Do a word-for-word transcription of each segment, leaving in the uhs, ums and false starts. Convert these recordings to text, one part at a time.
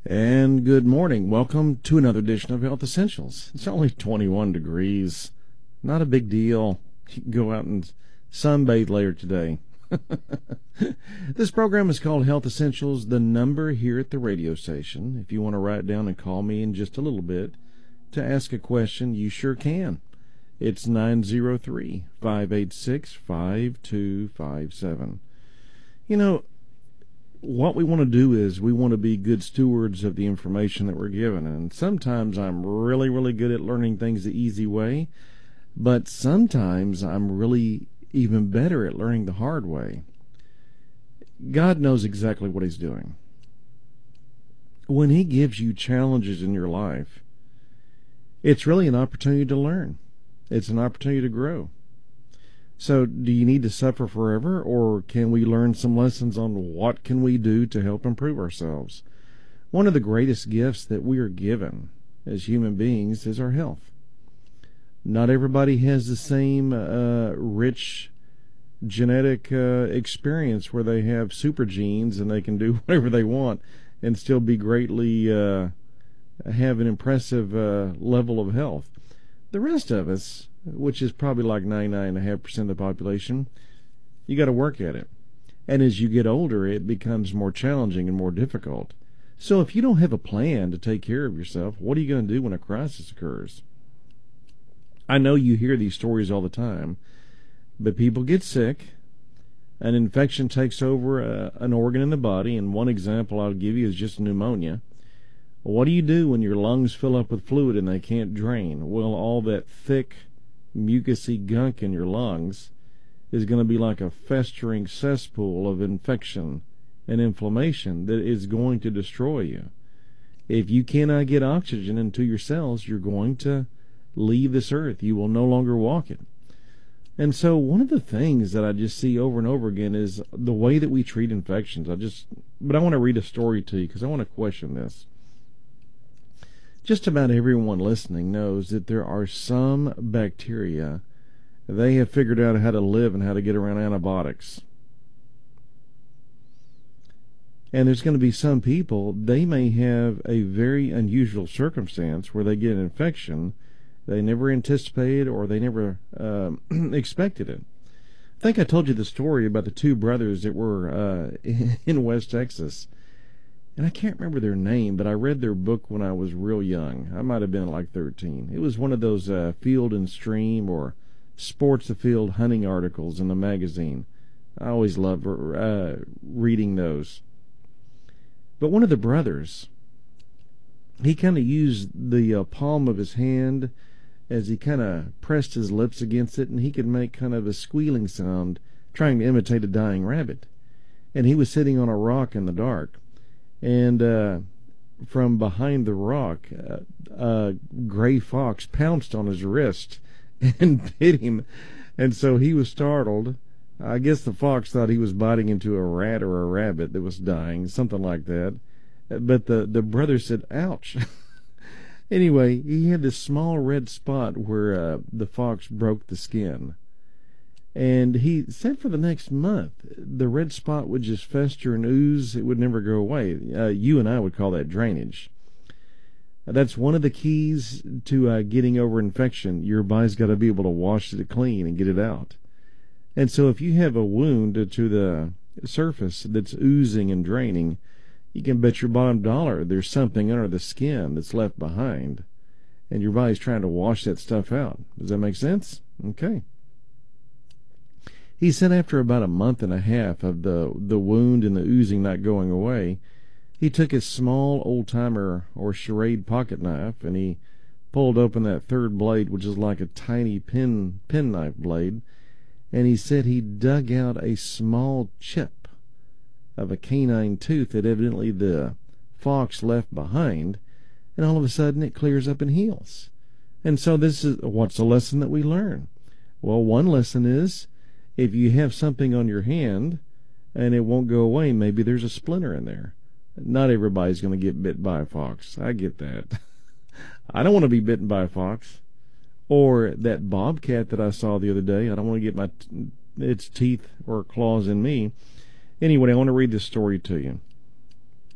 And good morning. Welcome to another edition of Health Essentials. It's only twenty-one degrees. Not a big deal. You can go out and sunbathe later today. This program is called Health Essentials. The number here at the radio station, if you want to write down and call me in just a little bit to ask a question, you sure can. It's nine zero three, five eight six, five two five seven. You know, what we want to do is we want to be good stewards of the information that we're given. And sometimes I'm really, really good at learning things the easy way, but sometimes I'm really even better at learning the hard way. God knows exactly what he's doing. When he gives you challenges in your life, it's really an opportunity to learn. It's an opportunity to grow. So do you need to suffer forever, or can we learn some lessons on what can we do to help improve ourselves? One of the greatest gifts that we are given as human beings is our health. Not everybody has the same uh, rich genetic uh, experience where they have super genes and they can do whatever they want and still be greatly, uh, have an impressive uh, level of health. The rest of us, which is probably like ninety-nine point five percent of the population, you got to work at it. And as you get older, it becomes more challenging and more difficult. So if you don't have a plan to take care of yourself, what are you going to do when a crisis occurs? I know you hear these stories all the time, but people get sick, an infection takes over a, an organ in the body, and one example I'll give you is just pneumonia. What do you do when your lungs fill up with fluid and they can't drain? Well, all that thick, mucousy gunk in your lungs is going to be like a festering cesspool of infection and inflammation that is going to destroy you. If you cannot get oxygen into your cells, you're going to leave this earth. You will no longer walk it. And so one of the things that I just see over and over again is the way that we treat infections. I just, but I want to read a story to you because I want to question this. Just about everyone listening knows that there are some bacteria they have figured out how to live and how to get around antibiotics. And there's going to be some people, they may have a very unusual circumstance where they get an infection they never anticipated or they never uh, expected it. I think I told you the story about the two brothers that were uh, in West Texas. And I can't remember their name, but I read their book when I was real young. I might have been like thirteen. It was one of those uh, Field and Stream or Sports the Field hunting articles in the magazine. I always loved uh, reading those. But one of the brothers, he kind of used the uh, palm of his hand as he kind of pressed his lips against it, and he could make kind of a squealing sound trying to imitate a dying rabbit. And he was sitting on a rock in the dark. And uh, from behind the rock, uh, a gray fox pounced on his wrist and bit him. And so he was startled. I guess the fox thought he was biting into a rat or a rabbit that was dying, something like that. But the, the brother said, ouch. Anyway, he had this small red spot where uh, the fox broke the skin. And he said for the next month, the red spot would just fester and ooze. It would never go away. Uh, you and I would call that drainage. That's one of the keys to uh, getting over infection. Your body's got to be able to wash it clean and get it out. And so if you have a wound to the surface that's oozing and draining, you can bet your bottom dollar there's something under the skin that's left behind. And your body's trying to wash that stuff out. Does that make sense? Okay. He said after about a month and a half of the, the wound and the oozing not going away, he took his small old-timer or charade pocket knife and he pulled open that third blade, which is like a tiny pen penknife blade, and he said he dug out a small chip of a canine tooth that evidently the fox left behind, and all of a sudden it clears up and heals. And so this is, what's the lesson that we learn? Well, one lesson is, if you have something on your hand and it won't go away, maybe there's a splinter in there. Not everybody's going to get bit by a fox. I get that. I don't want to be bitten by a fox. Or that bobcat that I saw the other day. I don't want to get my t- its teeth or claws in me. Anyway, I want to read this story to you.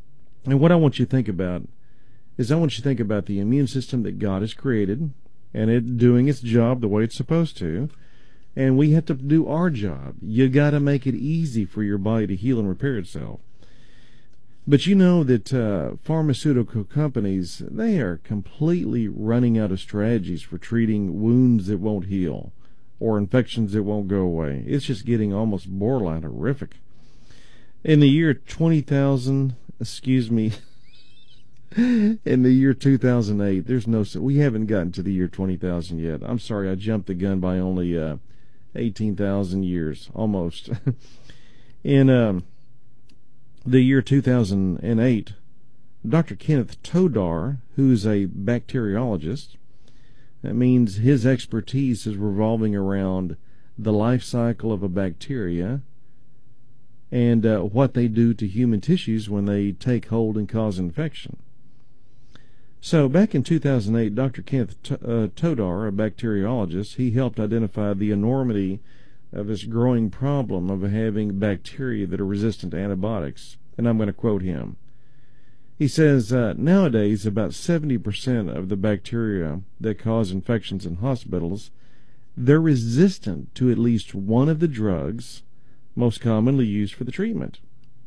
And what I want you to think about is I want you to think about the immune system that God has created and it doing its job the way it's supposed to. And we have to do our job. You got to make it easy for your body to heal and repair itself. But you know that uh, pharmaceutical companies, they are completely running out of strategies for treating wounds that won't heal or infections that won't go away. It's just getting almost borderline horrific. In the year twenty thousand, excuse me, in the year two thousand eight, there's no, we haven't gotten to the year twenty thousand yet. I'm sorry, I jumped the gun by only uh, eighteen thousand years, almost. In um, the year two thousand eight, Doctor Kenneth Todar, who's a bacteriologist, that means his expertise is revolving around the life cycle of a bacteria and uh, what they do to human tissues when they take hold and cause infection. So back in two thousand eight, Doctor Kenneth T- uh, Todar, a bacteriologist, he helped identify the enormity of this growing problem of having bacteria that are resistant to antibiotics. And I'm going to quote him. He says, uh, nowadays about seventy percent of the bacteria that cause infections in hospitals, they're resistant to at least one of the drugs most commonly used for the treatment.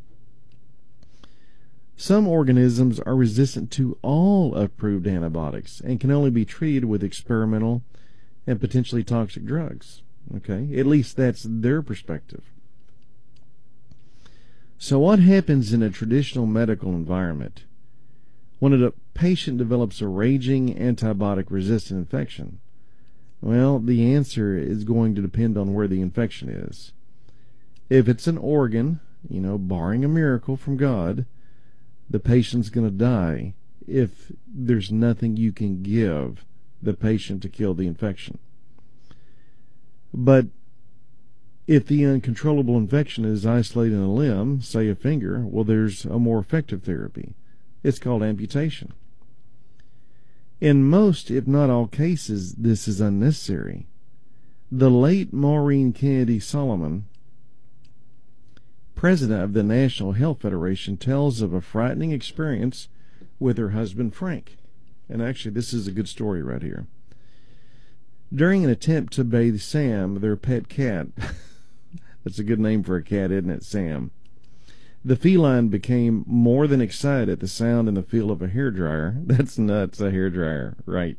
Some organisms are resistant to all approved antibiotics and can only be treated with experimental and potentially toxic drugs. Okay, at least that's their perspective. So what happens in a traditional medical environment when a patient develops a raging antibiotic-resistant infection? Well, the answer is going to depend on where the infection is. If it's an organ, you know, barring a miracle from God, the patient's going to die if there's nothing you can give the patient to kill the infection. But if the uncontrollable infection is isolated in a limb, say a finger, well, there's a more effective therapy. It's called amputation. In most, if not all cases, this is unnecessary. The late Maureen Kennedy Solomon, president of the National Health Federation, tells of a frightening experience with her husband Frank. And actually, this is a good story right here. During an attempt to bathe Sam, their pet cat, that's a good name for a cat, isn't it, Sam? The feline became more than excited at the sound and the feel of a hairdryer. That's nuts, a hairdryer, right.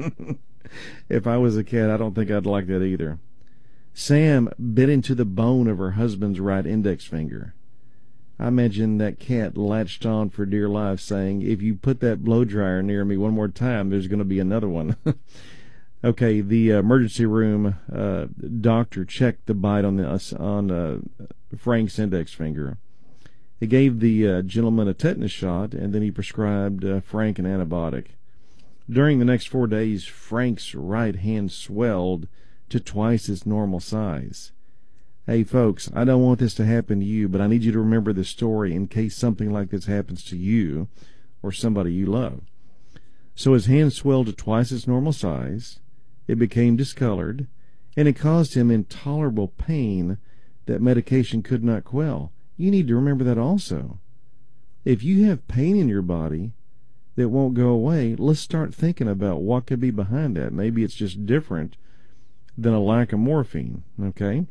If I was a cat, I don't think I'd like that either. Sam bit into the bone of her husband's right index finger. I imagine that cat latched on for dear life, saying, if you put that blow dryer near me one more time, there's going to be another one. Okay, the uh, emergency room uh, doctor checked the bite on the uh, on uh, Frank's index finger. He gave the uh, gentleman a tetanus shot, and then he prescribed uh, Frank an antibiotic. During the next four days, Frank's right hand swelled to twice its normal size. Hey, folks, I don't want this to happen to you, but I need you to remember this story in case something like this happens to you or somebody you love. So his hand swelled to twice its normal size. It became discolored, and it caused him intolerable pain that medication could not quell. You need to remember that also. If you have pain in your body that won't go away, let's start thinking about what could be behind that. Maybe it's just different than a lack of morphine, okay?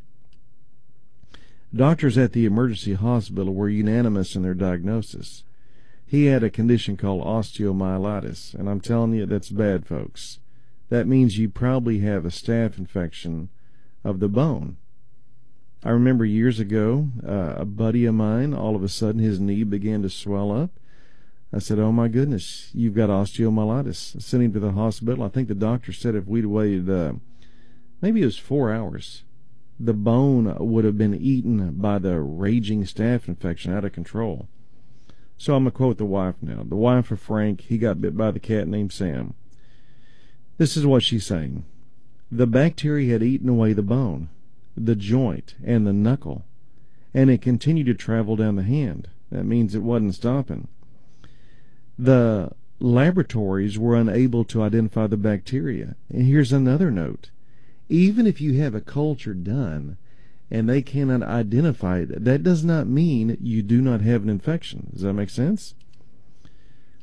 Doctors at the emergency hospital were unanimous in their diagnosis. He had a condition called osteomyelitis, and I'm telling you, that's bad, folks. That means you probably have a staph infection of the bone. I remember years ago, uh, a buddy of mine, all of a sudden his knee began to swell up. I said, oh my goodness, you've got osteomyelitis. I sent him to the hospital. I think the doctor said if we'd waited, uh, maybe it was four hours, the bone would have been eaten by the raging staph infection out of control. So I'm going to quote the wife now. The wife of Frank, he got bit by the cat named Sam. This is what she's saying. The bacteria had eaten away the bone, the joint, and the knuckle, and it continued to travel down the hand. That means it wasn't stopping. The laboratories were unable to identify the bacteria. And here's another note. Even if you have a culture done and they cannot identify it, that does not mean you do not have an infection. Does that make sense?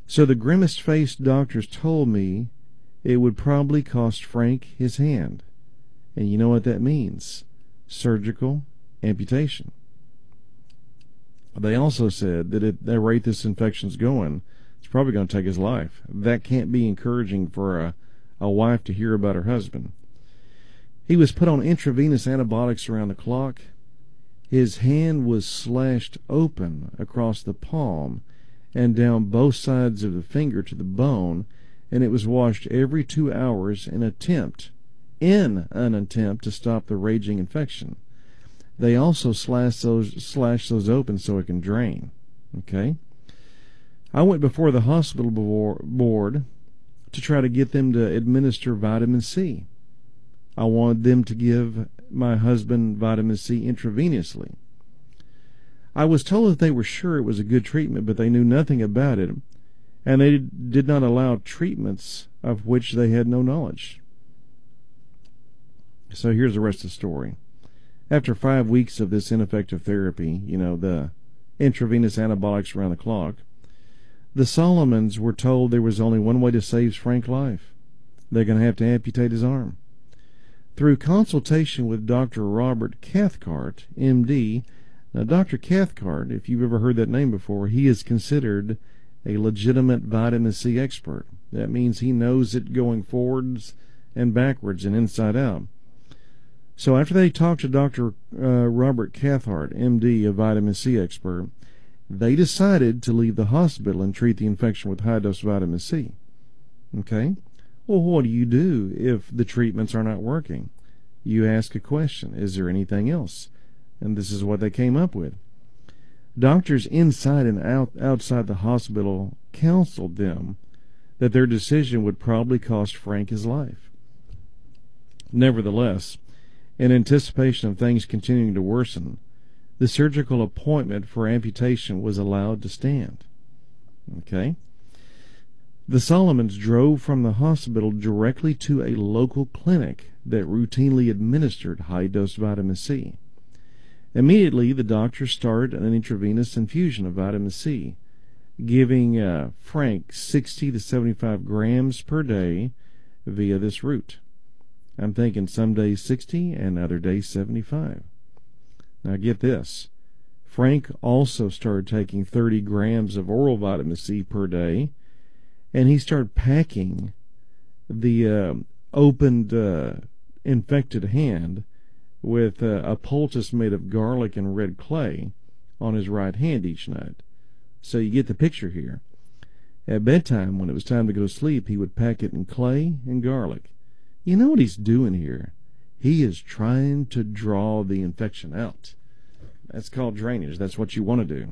So the grimace-faced doctors told me it would probably cost Frank his hand. And you know what that means? Surgical amputation. They also said that at the rate this infection's going, it's probably going to take his life. That can't be encouraging for a, a wife to hear about her husband. He was put on intravenous antibiotics around the clock. His hand was slashed open across the palm and down both sides of the finger to the bone, and it was washed every two hours in attempt, in an attempt to stop the raging infection. They also slash those slash those open so it can drain. Okay? I went before the hospital board to try to get them to administer vitamin C. I wanted them to give my husband vitamin C intravenously. I was told that they were sure it was a good treatment, but they knew nothing about it, and they did not allow treatments of which they had no knowledge. So here's the rest of the story. After five weeks of this ineffective therapy, you know, the intravenous antibiotics around the clock, the Solomons were told there was only one way to save Frank's life. They're going to have to amputate his arm. Through consultation with Doctor Robert Cathcart, M D, now Doctor Cathcart, if you've ever heard that name before, he is considered a legitimate vitamin C expert. That means he knows it going forwards and backwards and inside out. So after they talked to Doctor Uh, Robert Cathcart, M D, a vitamin C expert, they decided to leave the hospital and treat the infection with high-dose vitamin C. Okay? Well, what do you do if the treatments are not working? You ask a question. Is there anything else? And this is what they came up with. Doctors inside and out outside the hospital counseled them that their decision would probably cost Frank his life. Nevertheless, in anticipation of things continuing to worsen, the surgical appointment for amputation was allowed to stand. Okay? The Solomons drove from the hospital directly to a local clinic that routinely administered high-dose vitamin C. Immediately, the doctor started an intravenous infusion of vitamin C, giving uh, Frank sixty to seventy-five grams per day via this route. I'm thinking some days sixty and other days seventy-five. Now get this. Frank also started taking thirty grams of oral vitamin C per day, and he started packing the uh, opened uh, infected hand with uh, a poultice made of garlic and red clay on his right hand each night. So you get the picture here. At bedtime, when it was time to go to sleep, he would pack it in clay and garlic. You know what he's doing here? He is trying to draw the infection out. That's called drainage. That's what you want to do.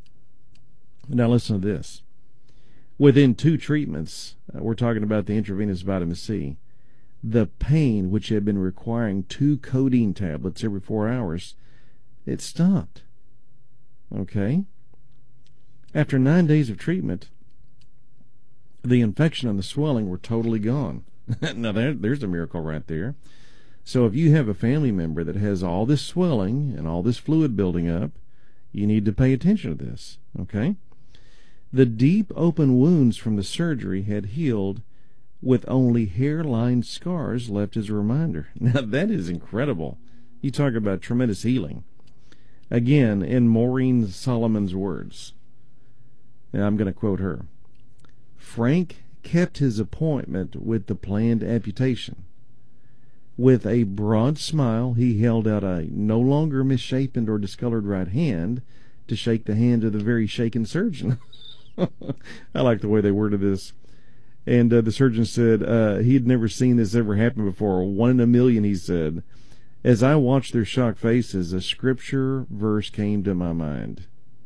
Now listen to this. Within two treatments, uh, we're talking about the intravenous vitamin C, the pain, which had been requiring two codeine tablets every four hours, it stopped. Okay? After nine days of treatment, the infection and the swelling were totally gone. Now, there, there's a miracle right there. So if you have a family member that has all this swelling and all this fluid building up, you need to pay attention to this, okay? The deep open wounds from the surgery had healed with only hairline scars left as a reminder. Now, that is incredible. You talk about tremendous healing. Again, in Maureen Solomon's words, and I'm going to quote her, Frank kept his appointment with the planned amputation. With a broad smile, he held out a no longer misshapen or discolored right hand to shake the hand of the very shaken surgeon. I like the way they worded this. And uh, the surgeon said uh, he had never seen this ever happen before. One in a million, he said. As I watched their shocked faces, a scripture verse came to my mind.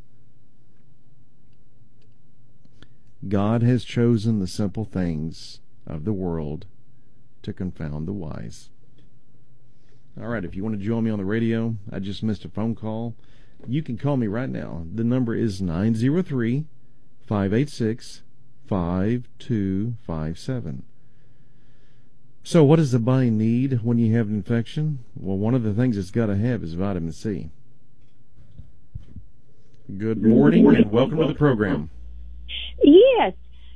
God has chosen the simple things of the world to confound the wise. All right, if you want to join me on the radio, I just missed a phone call. You can call me right now. The number is nine zero three, five eight six, five two five seven. So what does the body need when you have an infection? Well, one of the things it's got to have is vitamin C. Good morning and welcome to the program. Yes.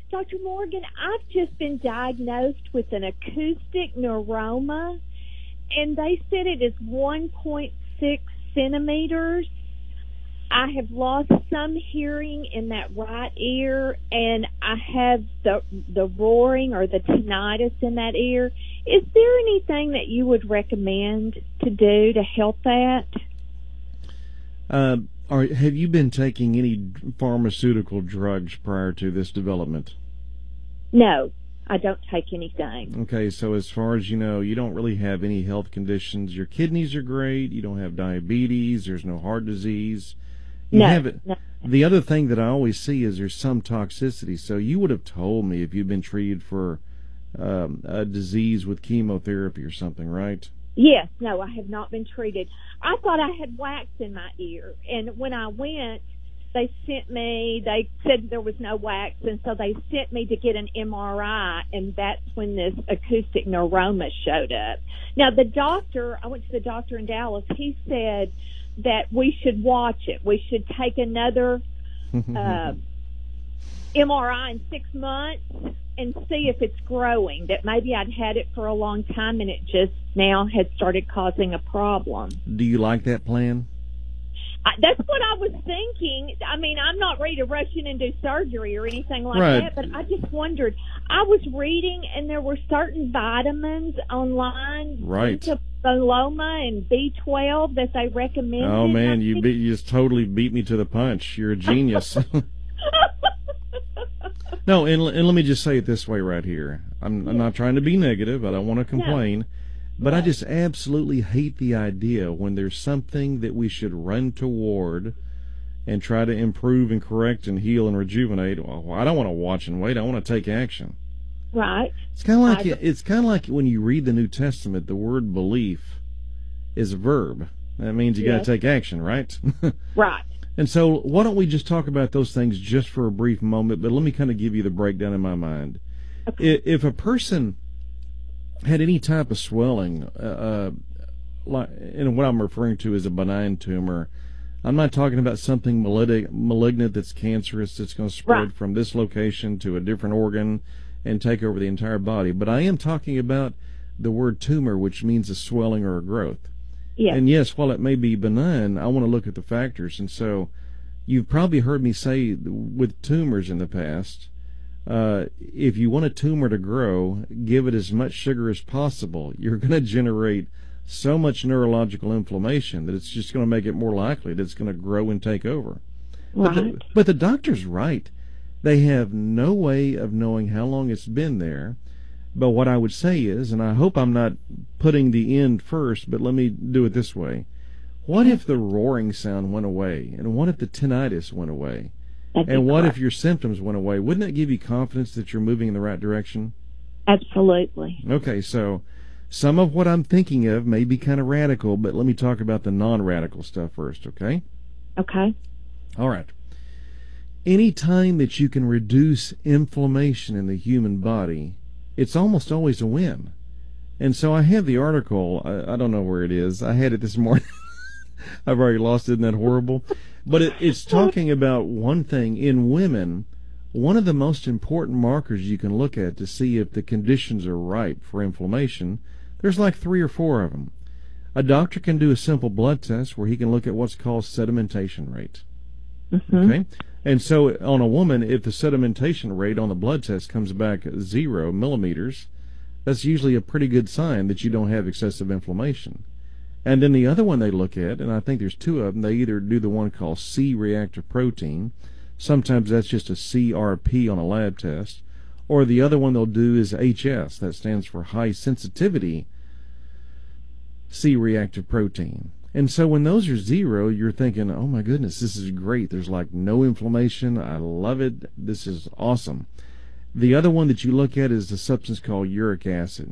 Doctor Morgan, I've just been diagnosed with an acoustic neuroma, and they said it is one point six centimeters. I have lost some hearing in that right ear, and I have the the roaring or the tinnitus in that ear. Is there anything that you would recommend to do to help that? Uh, are, have you been taking any pharmaceutical drugs prior to this development? No, I don't take anything. Okay, so as far as you know, you don't really have any health conditions. Your kidneys are great. You don't have diabetes. There's no heart disease. You no, have it. no. The other thing that I always see is there's some toxicity. So you would have told me if you've been treated for um, a disease with chemotherapy or something, right? Yes, no, I have not been treated. I thought I had wax in my ear, and when I went, they sent me, they said there was no wax, and so they sent me to get an M R I, and that's when this acoustic neuroma showed up. Now, the doctor, I went to the doctor in Dallas, he said that we should watch it. We should take another uh, M R I in six months and see if it's growing, that maybe I'd had it for a long time and it just now had started causing a problem. Do you like that plan? I, that's what I was thinking. I mean, I'm not ready to rush in and do surgery or anything like right. that, but I just wondered. I was reading, and there were certain vitamins online, right? Boloma and B twelve that they recommended. Oh man, you beat, you just totally beat me to the punch. You're a genius. No, and, and let me just say it this way right here. I'm, I'm not trying to be negative. I don't want to complain. No. But I just absolutely hate the idea when there's something that we should run toward and try to improve and correct and heal and rejuvenate. Well, I don't want to watch and wait. I want to take action. Right. It's kind of like I, it's kind of like when you read the New Testament, the word belief is a verb. That means you yes. got to take action, right? Right. And so why don't we just talk about those things just for a brief moment, but let me kind of give you the breakdown in my mind. Okay. If a person had any type of swelling, uh, like, and what I'm referring to is a benign tumor, I'm not talking about something malignant, malignant that's cancerous that's going to spread right. from this location to a different organ and take over the entire body, but I am talking about the word tumor, which means a swelling or a growth. Yes. And yes, while it may be benign, I want to look at the factors. And so you've probably heard me say with tumors in the past, uh, if you want a tumor to grow, give it as much sugar as possible. You're going to generate so much neurological inflammation that it's just going to make it more likely that it's going to grow and take over. Right. But the, but the doctor's right. They have no way of knowing how long it's been there. But what I would say is, and I hope I'm not putting the end first, but let me do it this way. What if the roaring sound went away? And what if the tinnitus went away? And what if your symptoms went away? Wouldn't that give you confidence that you're moving in the right direction? Absolutely. Okay, so some of what I'm thinking of may be kind of radical, but let me talk about the non-radical stuff first, okay? Okay. All right. Any time that you can reduce inflammation in the human body, it's almost always a win. And so I have the article. I, I don't know where it is. I had it this morning. I've already lost it. Isn't that horrible? But it, it's talking about one thing. In women, one of the most important markers you can look at to see if the conditions are ripe for inflammation, there's like three or four of them. A doctor can do a simple blood test where he can look at what's called sedimentation rate. Mm-hmm. Okay? And so on a woman, if the sedimentation rate on the blood test comes back zero millimeters, that's usually a pretty good sign that you don't have excessive inflammation. And then the other one they look at, and I think there's two of them, they either do the one called C-reactive protein. Sometimes that's just a C R P on a lab test. Or the other one they'll do is H S. That stands for high sensitivity C-reactive protein. And so when those are zero, you're thinking, oh my goodness, this is great. There's like no inflammation. I love it. This is awesome. The other one that you look at is the substance called uric acid.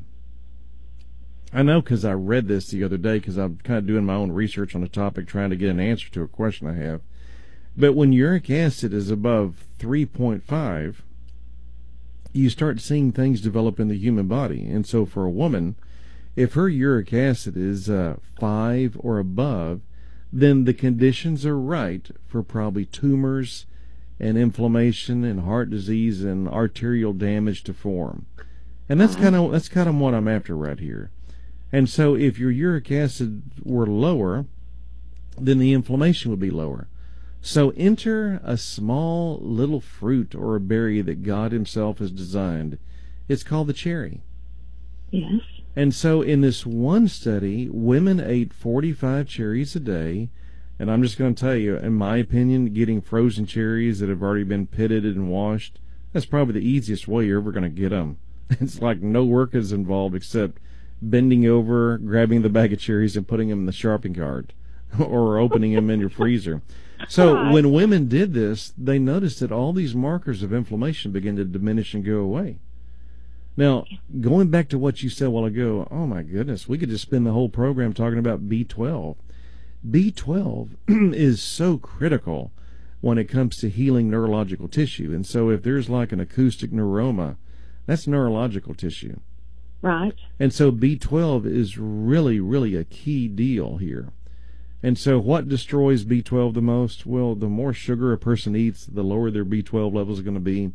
I know because I read this the other day because I'm kind of doing my own research on the topic, trying to get an answer to a question I have. But when uric acid is above three point five, you start seeing things develop in the human body. And so for a woman, if her uric acid is uh, five or above, then the conditions are right for probably tumors and inflammation and heart disease and arterial damage to form. And that's kind of that's kind of what I'm after right here. And so if your uric acid were lower, then the inflammation would be lower. So enter a small little fruit or a berry that God himself has designed. It's called the cherry. Yes. And so in this one study, women ate forty-five cherries a day. And I'm just going to tell you, in my opinion, getting frozen cherries that have already been pitted and washed, that's probably the easiest way you're ever going to get them. It's like no work is involved except bending over, grabbing the bag of cherries, and putting them in the shopping cart or opening them in your freezer. So when women did this, they noticed that all these markers of inflammation began to diminish and go away. Now, going back to what you said a while ago, oh my goodness, we could just spend the whole program talking about B twelve. B twelve is so critical when it comes to healing neurological tissue. And so if there's like an acoustic neuroma, that's neurological tissue. Right. And so B twelve is really, really a key deal here. And so what destroys B twelve the most? Well, the more sugar a person eats, the lower their B twelve levels are going to be.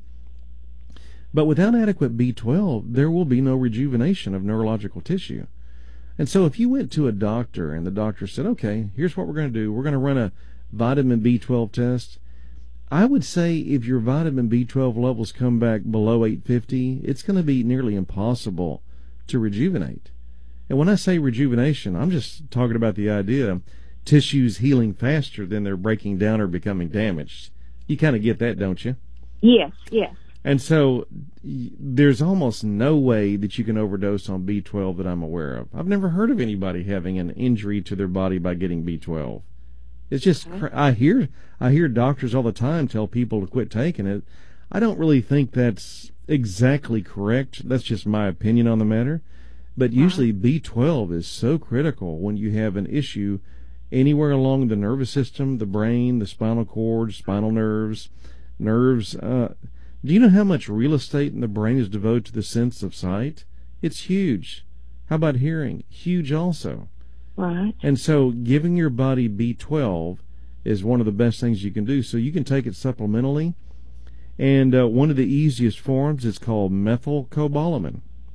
But without adequate B twelve, there will be no rejuvenation of neurological tissue. And so if you went to a doctor and the doctor said, okay, here's what we're going to do. We're going to run a vitamin B twelve test. I would say if your vitamin B twelve levels come back below eight fifty, it's going to be nearly impossible to rejuvenate. And when I say rejuvenation, I'm just talking about the idea tissues healing faster than they're breaking down or becoming damaged. You kind of get that, don't you? Yes, yes. And so there's almost no way that you can overdose on B twelve that I'm aware of. I've never heard of anybody having an injury to their body by getting B twelve. It's just, I hear I hear doctors all the time tell people to quit taking it. I don't really think that's exactly correct. That's just my opinion on the matter. But usually B twelve is so critical when you have an issue anywhere along the nervous system, the brain, the spinal cord, spinal nerves, nerves. Uh, do you know how much real estate in the brain is devoted to the sense of sight? It's huge. How about hearing? Huge also. Right. And so giving your body B twelve is one of the best things you can do. So you can take it supplementally. And uh, one of the easiest forms is called methylcobalamin.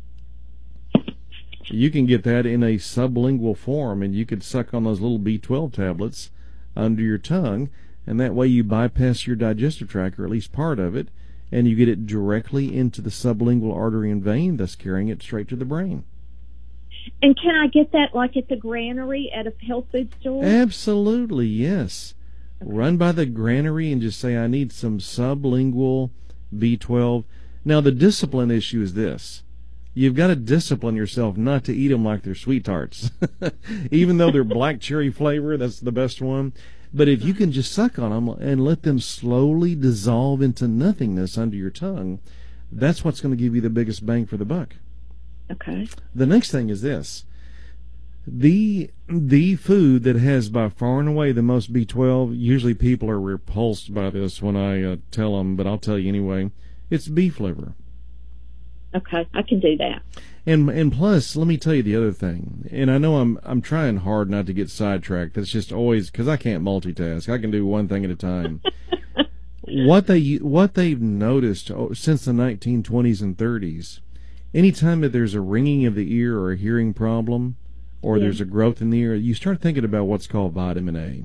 You can get that in a sublingual form, and you could suck on those little B twelve tablets under your tongue, and that way you bypass your digestive tract, or at least part of it, and you get it directly into the sublingual artery and vein, thus carrying it straight to the brain. And can I get that like at the granary at a health food store? Absolutely, yes. Okay. Run by the granary and just say, I need some sublingual B twelve. Now, the discipline issue is this. You've got to discipline yourself not to eat them like they're sweet tarts. Even though they're black cherry flavor, that's the best one. But if you can just suck on them and let them slowly dissolve into nothingness under your tongue, that's what's going to give you the biggest bang for the buck. Okay. The next thing is this. The the food that has by far and away the most B twelve, usually people are repulsed by this when I uh, tell them, but I'll tell you anyway, it's beef liver. Okay, I can do that. And and plus, let me tell you the other thing. And I know I'm I'm trying hard not to get sidetracked. That's just always because I can't multitask. I can do one thing at a time. what they what they've noticed since the nineteen twenties and thirties, anytime that there's a ringing of the ear or a hearing problem, or yeah. there's a growth in the ear, you start thinking about what's called vitamin A.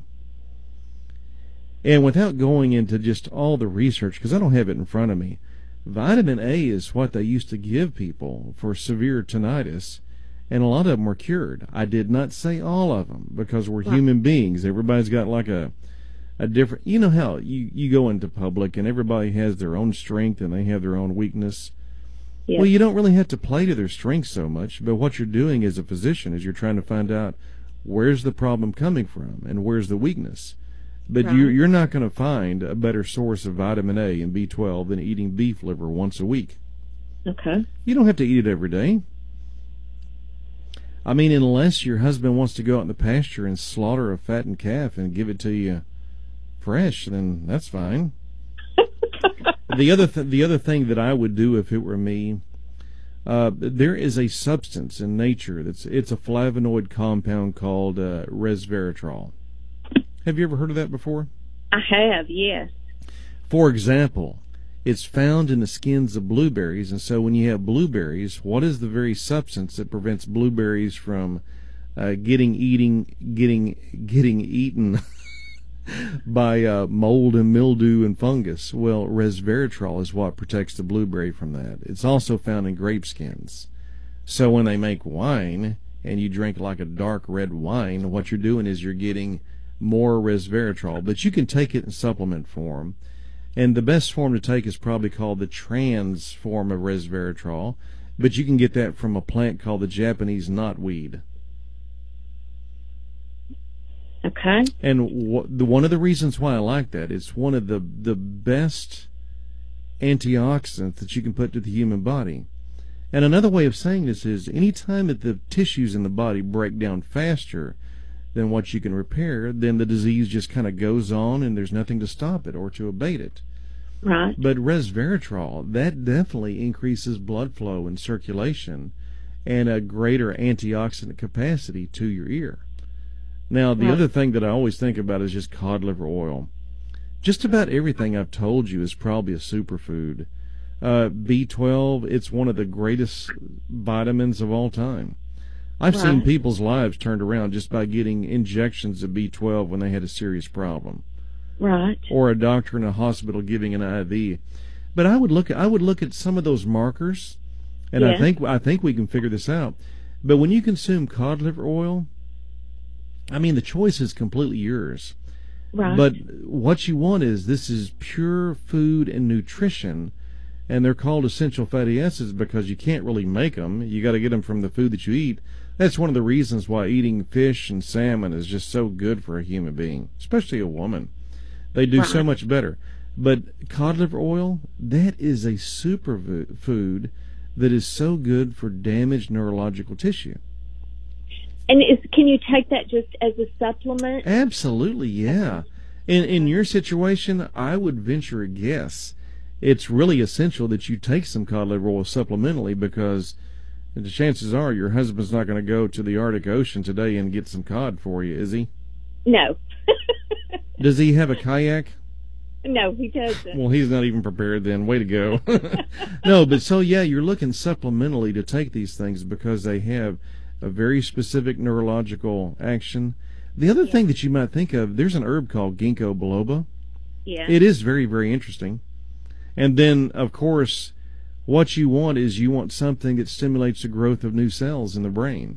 And without going into just all the research, because I don't have it in front of me, vitamin A is what they used to give people for severe tinnitus, and a lot of them were cured. I did not say all of them, because we're right. human beings. Everybody's got like a a different, you know how you, you go into public and everybody has their own strength and they have their own weakness. Yes. Well, you don't really have to play to their strengths so much, but what you're doing as a physician is you're trying to find out where's the problem coming from and where's the weakness. But right. you, you're not going to find a better source of vitamin A and B twelve than eating beef liver once a week. Okay. You don't have to eat it every day. I mean, unless your husband wants to go out in the pasture and slaughter a fattened calf and give it to you fresh, then that's fine. the other th- the other thing that I would do if it were me, uh, there is a substance in nature that's it's a flavonoid compound called uh, resveratrol. Have you ever heard of that before? I have, yes. For example, it's found in the skins of blueberries, and so when you have blueberries, what is the very substance that prevents blueberries from uh, getting eating getting getting eaten by uh, mold and mildew and fungus? Well, resveratrol is what protects the blueberry from that. It's also found in grape skins. So when they make wine and you drink like a dark red wine, what you're doing is you're getting more resveratrol, but you can take it in supplement form. And the best form to take is probably called the trans form of resveratrol, but you can get that from a plant called the Japanese knotweed. Okay. And wh- the, one of the reasons why I like that, it's one of the, the best antioxidants that you can put to the human body. And another way of saying this is anytime that the tissues in the body break down faster than what you can repair, then the disease just kind of goes on and there's nothing to stop it or to abate it. Right. But resveratrol, that definitely increases blood flow and circulation and a greater antioxidant capacity to your ear. Now, the right. other thing that I always think about is just cod liver oil. Just about everything I've told you is probably a superfood. Uh, B twelve, it's one of the greatest vitamins of all time. I've right. seen people's lives turned around just by getting injections of B twelve when they had a serious problem. Right. Or a doctor in a hospital giving an I V. But I would look at, I would look at some of those markers, and yes. I think I think we can figure this out. But when you consume cod liver oil, I mean, the choice is completely yours. Right. But what you want is, this is pure food and nutrition, and they're called essential fatty acids because you can't really make them. You got to get them from the food that you eat. That's one of the reasons why eating fish and salmon is just so good for a human being, especially a woman. They do right. so much better. But cod liver oil, that is a superfood that is so good for damaged neurological tissue. And is, can you take that just as a supplement? Absolutely, yeah. In in your situation, I would venture a guess. It's really essential that you take some cod liver oil supplementally, because the chances are your husband's not going to go to the Arctic Ocean today and get some cod for you, is he? No. Does he have a kayak? No, he doesn't. Well, he's not even prepared then. Way to go. No, but so, yeah, you're looking supplementally to take these things because they have a very specific neurological action. The other yeah. thing that you might think of, there's an herb called ginkgo biloba. Yeah. It is very, very interesting. And then, of course, what you want is you want something that stimulates the growth of new cells in the brain.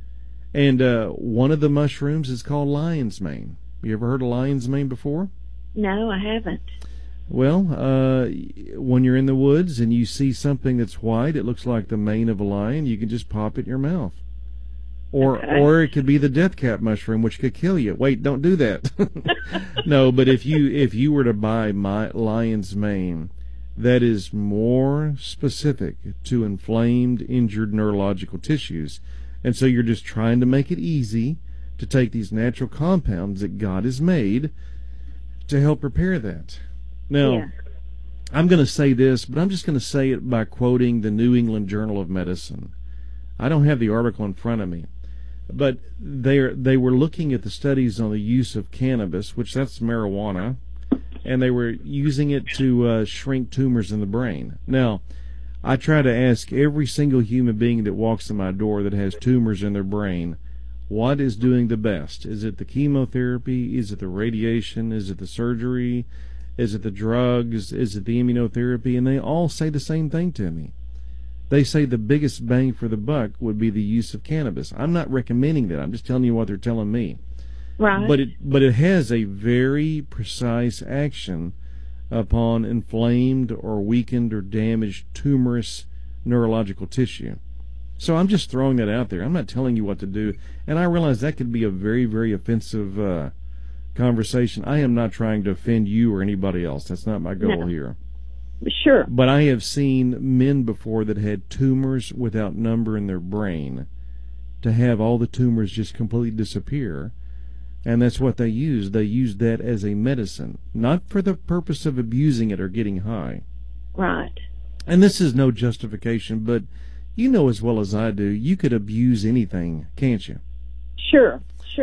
And uh, one of the mushrooms is called lion's mane. You ever heard of lion's mane before? No, I haven't. Well, uh, when you're in the woods and you see something that's white, it looks like the mane of a lion, you can just pop it in your mouth. Or okay. or it could be the death cap mushroom, which could kill you. Wait, don't do that. No, but if you if you were to buy my lion's mane, that is more specific to inflamed, injured neurological tissues. And so you're just trying to make it easy to take these natural compounds that God has made to help repair that. Now, yeah. I'm going to say this, but I'm just going to say it by quoting the New England Journal of Medicine. I don't have the article in front of me, but they they were looking at the studies on the use of cannabis, which that's marijuana, and they were using it to uh, shrink tumors in the brain. Now, I try to ask every single human being that walks in my door that has tumors in their brain, what is doing the best? Is it the chemotherapy? Is it the radiation? Is it the surgery? Is it the drugs? Is it the immunotherapy? And they all say the same thing to me. They say the biggest bang for the buck would be the use of cannabis. I'm not recommending that. I'm just telling you what they're telling me. Right. But it but it has a very precise action upon inflamed or weakened or damaged tumorous neurological tissue. So I'm just throwing that out there. I'm not telling you what to do. And I realize that could be a very, very offensive uh, conversation. I am not trying to offend you or anybody else. That's not my goal no. here. Sure. But I have seen men before that had tumors without number in their brain to have all the tumors just completely disappear. And that's what they use. They use that as a medicine, not for the purpose of abusing it or getting high. Right. And this is no justification, but you know as well as I do, you could abuse anything, can't you? Sure, sure.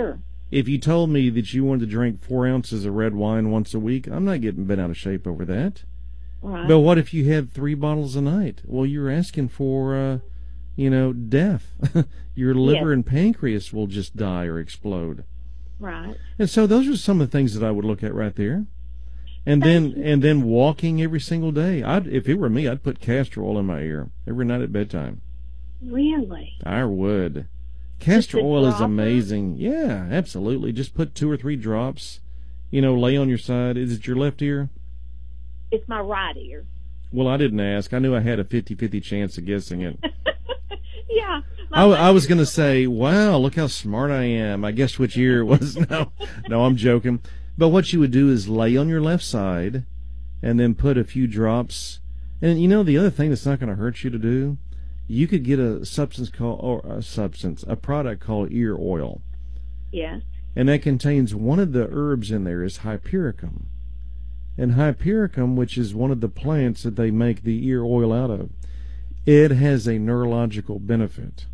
If you told me that you wanted to drink four ounces of red wine once a week, I'm not getting bent out of shape over that. Right. But what if you had three bottles a night? Well, you're asking for, uh, you know, death. Your liver Yes. and pancreas will just die or explode. Right. And so those are some of the things that I would look at right there. And then Thank you. and then walking every single day. I'd, if it were me, I'd put castor oil in my ear every night at bedtime. Really? I would. Castor Just a oil is dropper? amazing. Yeah, absolutely. Just put two or three drops. You know, lay on your side. Is it your left ear? It's my right ear. Well, I didn't ask. I knew I had a fifty-fifty chance of guessing it. Yeah. I, I was going to say, wow, look how smart I am. I guessed which ear it was. No, no, I'm joking. But what you would do is lay on your left side and then put a few drops. And, you know, the other thing that's not going to hurt you to do, you could get a substance called, or a substance, a product called ear oil. Yes. And that contains one of the herbs in there is hypericum. And hypericum, which is one of the plants that they make the ear oil out of, it has a neurological benefit.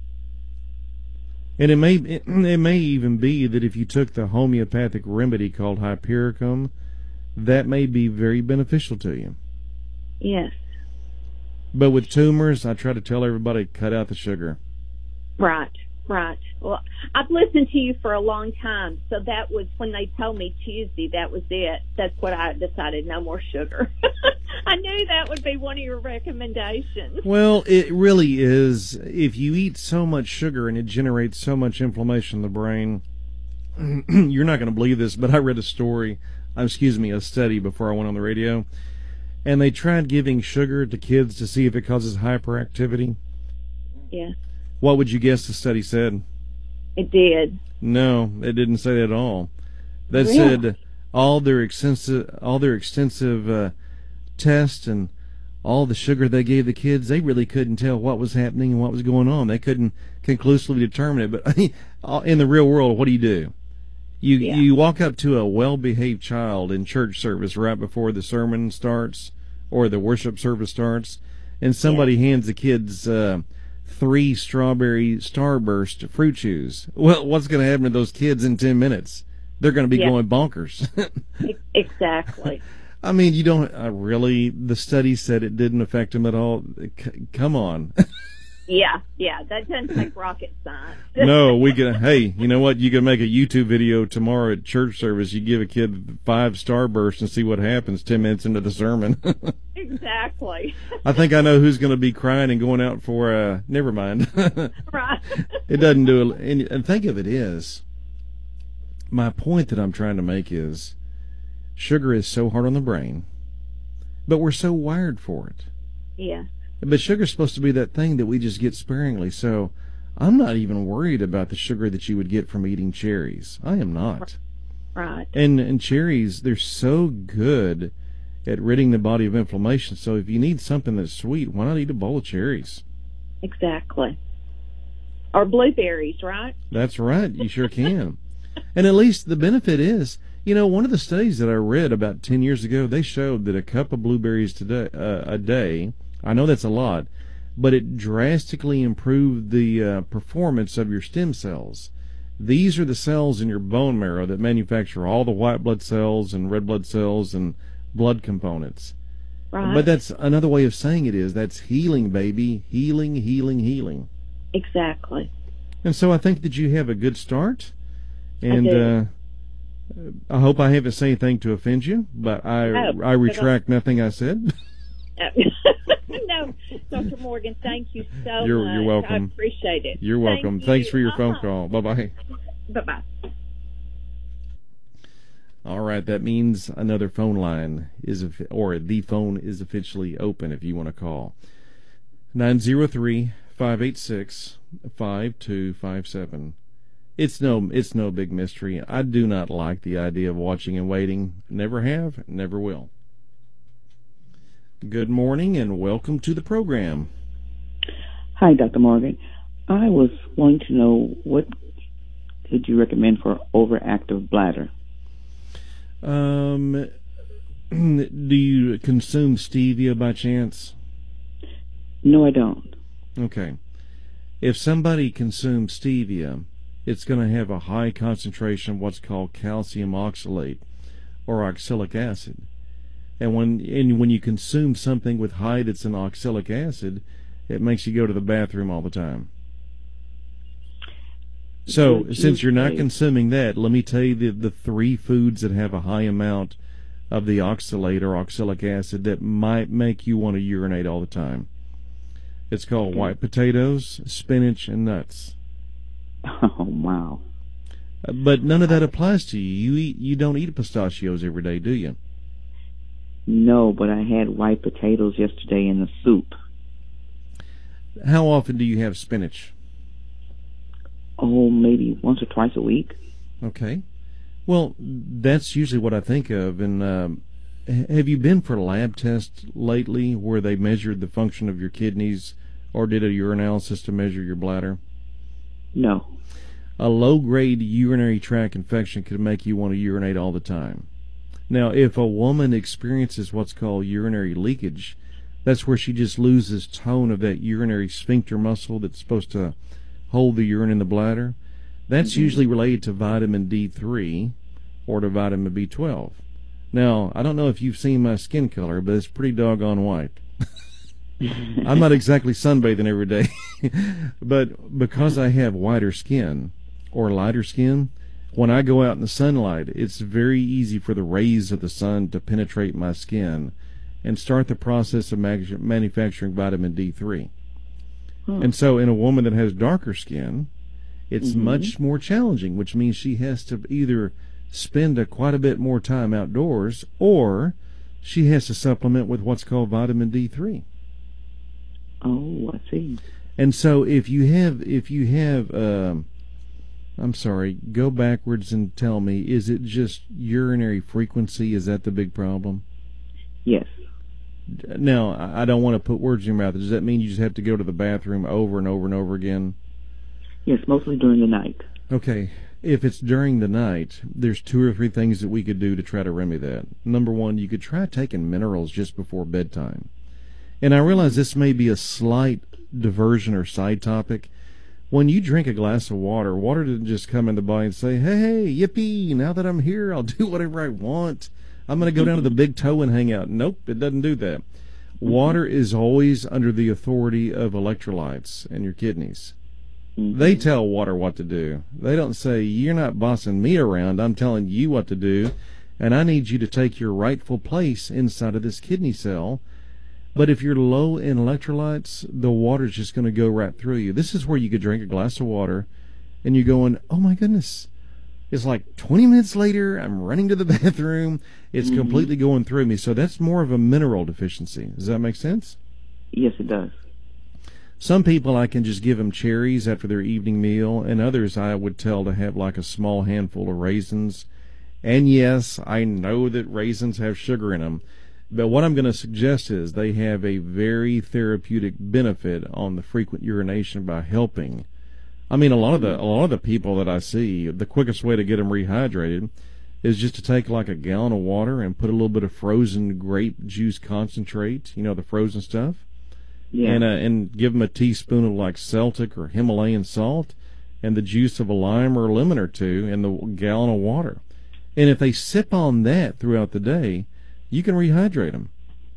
And it may it, it may even be that if you took the homeopathic remedy called hypericum, that may be very beneficial to you. Yes. But with tumors, I try to tell everybody, cut out the sugar. Right. Right. Well, I've listened to you for a long time, so that was when they told me Tuesday. That was it. That's what I decided. No more sugar. I knew that would be one of your recommendations. Well, it really is. If you eat so much sugar and it generates so much inflammation in the brain, you're not going to believe this, but I read a story, uh, excuse me, a study before I went on the radio, and they tried giving sugar to kids to see if it causes hyperactivity. Yeah, What would you guess the study said? it did. No, it didn't say that at all. That Really? said all their extensive, all their extensive uh, tests and all the sugar they gave the kids, they really couldn't tell what was happening and what was going on. They couldn't conclusively determine it. But in the real world, what do you do? You Yeah. you walk up to a well-behaved child in church service right before the sermon starts or the worship service starts, and somebody hands the kids uh, three strawberry Starburst fruit chews. Well, what's going to happen to those kids in ten minutes? They're going to be Yeah. going bonkers. E- Exactly. I mean, you don't uh, really. The study said it didn't affect them at all. C- come on. Yeah, yeah. That doesn't take rocket science. No, we can. Hey, you know what? You can make a YouTube video tomorrow at church service. You give a kid five Starbursts and see what happens ten minutes into the sermon. Exactly. I think I know who's going to be crying and going out for. Uh, never mind. Right. It doesn't do it. And, and think of it is. My point that I'm trying to make is, sugar is so hard on the brain, but we're so wired for it. Yeah. But sugar's supposed to be that thing that we just get sparingly. So I'm not even worried about the sugar that you would get from eating cherries. I am not. Right. And and cherries, they're so good at ridding the body of inflammation. So if you need something that's sweet, why not eat a bowl of cherries? Exactly. Or blueberries, right? That's right. You sure can. And at least the benefit is, you know, one of the studies that I read about ten years ago, they showed that a cup of blueberries today, uh, a day, I know that's a lot, but it drastically improved the uh, performance of your stem cells. These are the cells in your bone marrow that manufacture all the white blood cells and red blood cells and blood components. Right. But that's another way of saying it is that's healing, baby. Healing, healing, healing. Exactly. And so I think that you have a good start. And I do. uh, I hope I haven't said anything to offend you, but I, No, I retract nothing I said. No, Doctor Morgan, thank you so You're- much. you're welcome. I appreciate it. You're welcome. Thank Thanks you. for your phone Uh-huh. call. Bye-bye. Bye-bye. All right, that means another phone line is, or the phone is officially open if you want to call. nine zero three, five eight six, five two five seven. It's no, it's no big mystery. I do not like the idea of watching and waiting. Never have, never will. Good morning and welcome to the program. Hi, Doctor Morgan. I was wanting to know what could you recommend for overactive bladder? Um, do you consume stevia by chance? No, I don't. Okay. If somebody consumes stevia, it's going to have a high concentration of what's called calcium oxalate or oxalic acid. And when and when you consume something with high that's an oxalic acid, it makes you go to the bathroom all the time. So, since you're not consuming that, let me tell you the, the three foods that have a high amount of the oxalate or oxalic acid that might make you want to urinate all the time. It's called okay. white potatoes, spinach, and nuts. Oh, wow. But none of that applies to you. You eat, you don't eat pistachios every day, do you? No, but I had white potatoes yesterday in the soup. How often do you have spinach? Oh, maybe once or twice a week. Okay. Well, that's usually what I think of. And um, have you been for lab tests lately where they measured the function of your kidneys or did a urinalysis to measure your bladder? No. A low-grade urinary tract infection could make you want to urinate all the time. Now, if a woman experiences what's called urinary leakage, that's where she just loses tone of that urinary sphincter muscle that's supposed to hold the urine in the bladder. That's mm-hmm. usually related to vitamin D three or to vitamin B twelve. Now, I don't know if you've seen my skin color, but it's pretty doggone white. I'm not exactly sunbathing every day, but because I have whiter skin or lighter skin, when I go out in the sunlight, it's very easy for the rays of the sun to penetrate my skin and start the process of mag- manufacturing vitamin D three. Hmm. And so in a woman that has darker skin, it's mm-hmm. much more challenging, which means she has to either spend a, quite a bit more time outdoors or she has to supplement with what's called vitamin D three. Oh, I see. And so if you have, if you have, um, I'm sorry, go backwards and tell me, is it just urinary frequency? Is that the big problem? Yes. Now, I don't want to put words in your mouth. Does that mean you just have to go to the bathroom over and over and over again? Yes, mostly during the night. Okay. If it's during the night, there's two or three things that we could do to try to remedy that. Number one, you could try taking minerals just before bedtime. And I realize this may be a slight diversion or side topic. When you drink a glass of water, water doesn't just come in the body and say, hey, yippee, now that I'm here, I'll do whatever I want. I'm going to go down to the big toe and hang out. Nope, it doesn't do that. Water is always under the authority of electrolytes and your kidneys. Mm-hmm. They tell water what to do. They don't say, you're not bossing me around, I'm telling you what to do, and I need you to take your rightful place inside of this kidney cell. But if you're low in electrolytes, the water's just going to go right through you. This is where you could drink a glass of water, and you're going, oh my goodness. It's like twenty minutes later, I'm running to the bathroom. It's mm-hmm. completely going through me. So that's more of a mineral deficiency. Does that make sense? Yes, it does. Some people, I can just give them cherries after their evening meal, and others I would tell to have like a small handful of raisins. And yes, I know that raisins have sugar in them. But what I'm going to suggest is they have a very therapeutic benefit on the frequent urination by helping. I mean, a lot of the a lot of the people that I see, the quickest way to get them rehydrated is just to take like a gallon of water and put a little bit of frozen grape juice concentrate, you know, the frozen stuff, yeah. and uh, and give them a teaspoon of like Celtic or Himalayan salt and the juice of a lime or a lemon or two and the gallon of water. And if they sip on that throughout the day, you can rehydrate them.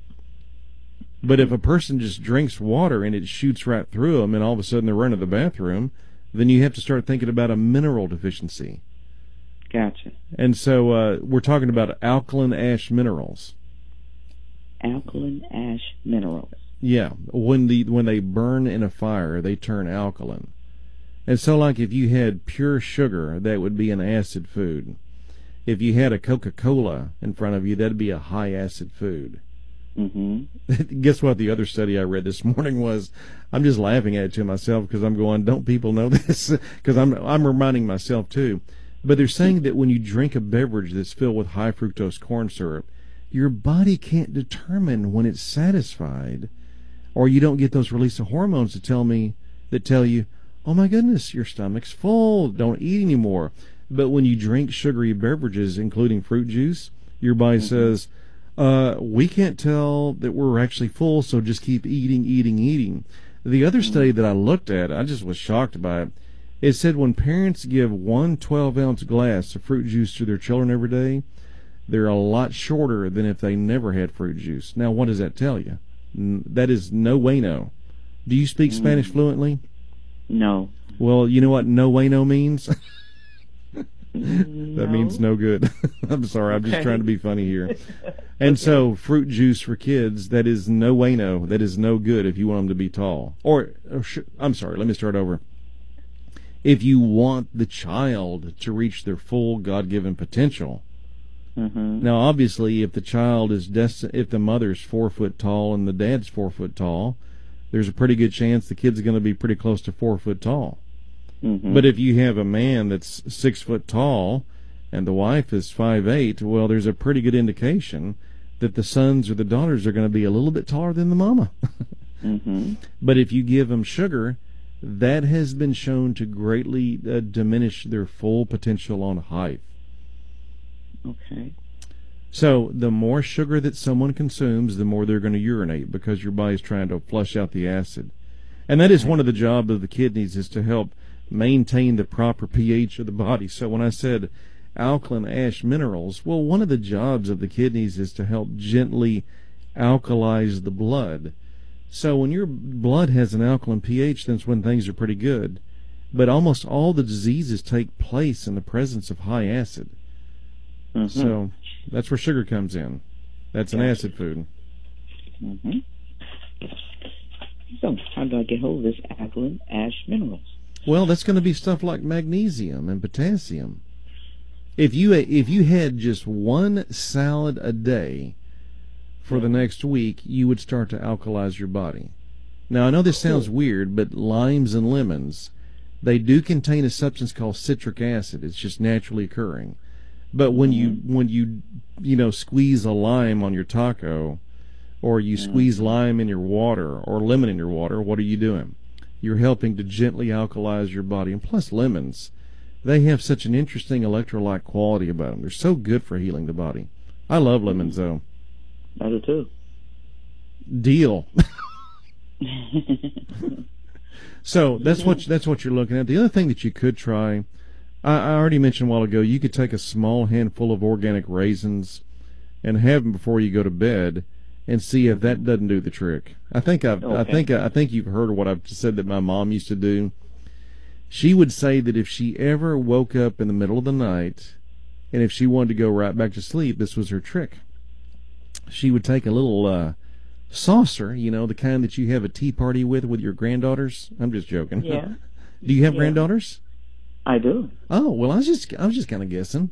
But if a person just drinks water and it shoots right through them and all of a sudden they're running to the bathroom, then you have to start thinking about a mineral deficiency. Gotcha. And so uh, we're talking about alkaline ash minerals. Alkaline ash minerals. Yeah. When the when they burn in a fire, they turn alkaline. And so like if you had pure sugar, that would be an acid food. If you had a Coca-Cola in front of you, that'd be a high-acid food. Mm-hmm. Guess what the other study I read this morning was? I'm just laughing at it to myself because I'm going, don't people know this? Because I'm, I'm reminding myself, too. But they're saying that when you drink a beverage that's filled with high-fructose corn syrup, your body can't determine when it's satisfied, or you don't get those release of hormones to tell me that tell you, oh, my goodness, your stomach's full, don't eat anymore. But when you drink sugary beverages, including fruit juice, your body mm-hmm. says, uh, we can't tell that we're actually full, so just keep eating, eating, eating. The other mm-hmm. study that I looked at, I just was shocked by it. It said when parents give one twelve-ounce glass of fruit juice to their children every day, they're a lot shorter than if they never had fruit juice. Now, what does that tell you? That is no way no. Do you speak mm. Spanish fluently? No. Well, you know what no way no means? No. That means no good. I'm sorry, I'm just Okay. trying to be funny here. And okay. So, fruit juice for kids, that is no way no. That is no good if you want them to be tall. Or, or sh- I'm sorry, let me start over. If you want the child to reach their full God-given potential. Mm-hmm. Now, obviously, if the child is desti- if the mother's four foot tall and the dad's four foot tall, there's a pretty good chance the kid's going to be pretty close to four foot tall. Mm-hmm. But if you have a man that's six foot tall and the wife is five eight, well, there's a pretty good indication that the sons or the daughters are going to be a little bit taller than the mama. Mm-hmm. But if you give them sugar, that has been shown to greatly uh, diminish their full potential on height. Okay. So the more sugar that someone consumes, the more they're going to urinate because your body's trying to flush out the acid. And that is one of the jobs of the kidneys, is to help maintain the proper pH of the body. So when I said alkaline ash minerals, well, one of the jobs of the kidneys is to help gently alkalize the blood. So when your blood has an alkaline pH, that's when things are pretty good. But almost all the diseases take place in the presence of high acid. Mm-hmm. So that's where sugar comes in. That's an acid food. Mm-hmm. So how do I get hold of this alkaline ash minerals? Well, that's going to be stuff like magnesium and potassium. If you if you had just one salad a day for the next week, you would start to alkalize your body. Now, I know this sounds weird, but limes and lemons, they do contain a substance called citric acid. It's just naturally occurring. But when you when you you know squeeze a lime on your taco, or you squeeze lime in your water or lemon in your water, what are you doing? You're helping to gently alkalize your body. And plus lemons, they have such an interesting electrolyte quality about them. They're so good for healing the body. I love lemons, though. I do too. Deal. So that's what that's what you're looking at. The other thing that you could try, I, I already mentioned a while ago, you could take a small handful of organic raisins and have them before you go to bed, and see if that doesn't do the trick. I think I've, okay. I think I think you've heard of what I've said that my mom used to do. She would say that if she ever woke up in the middle of the night, and if she wanted to go right back to sleep, this was her trick. She would take a little uh, saucer, you know, the kind that you have a tea party with with your granddaughters. I'm just joking. Yeah. Do you have yeah. granddaughters? I do. Oh well, I was just I was just kind of guessing.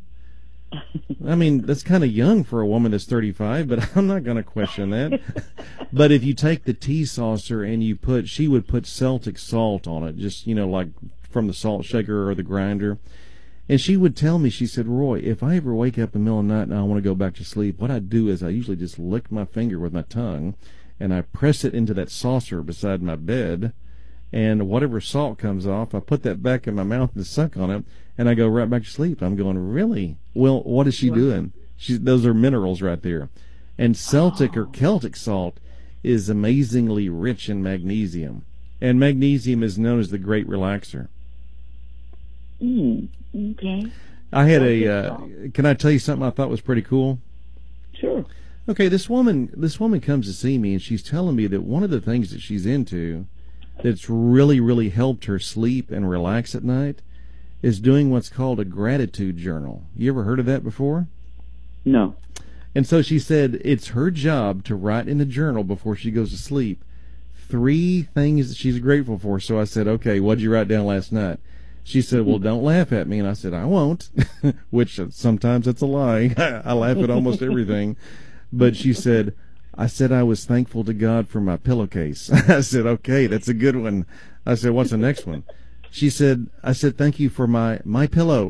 I mean, that's kind of young for a woman that's thirty-five, but I'm not going to question that. But if you take the tea saucer and you put, she would put Celtic salt on it, just, you know, like from the salt shaker or the grinder. And she would tell me, she said, Roy, if I ever wake up in the middle of the night and I want to go back to sleep, what I do is I usually just lick my finger with my tongue and I press it into that saucer beside my bed. And whatever salt comes off, I put that back in my mouth and suck on it, and I go right back to sleep. I'm going, really? Well, what is she Wow. doing? She's, those are minerals right there. And Celtic oh. or Celtic salt is amazingly rich in magnesium. And magnesium is known as the great relaxer. Mm, okay. I had a, uh, can I tell you something I thought was pretty cool? Sure. Okay, this woman, this woman comes to see me, and she's telling me that one of the things that she's into that's really, really helped her sleep and relax at night is doing what's called a gratitude journal. You ever heard of that before? No. And so she said it's her job to write in the journal before she goes to sleep three things that she's grateful for. So I said, okay, what'd you write down last night? She said, well, don't laugh at me. And I said, I won't, which sometimes it's a lie. I laugh at almost everything. But she said, I said I was thankful to God for my pillowcase. I said, okay, that's a good one. I said, what's the next one? She said, I said, thank you for my, my pillow.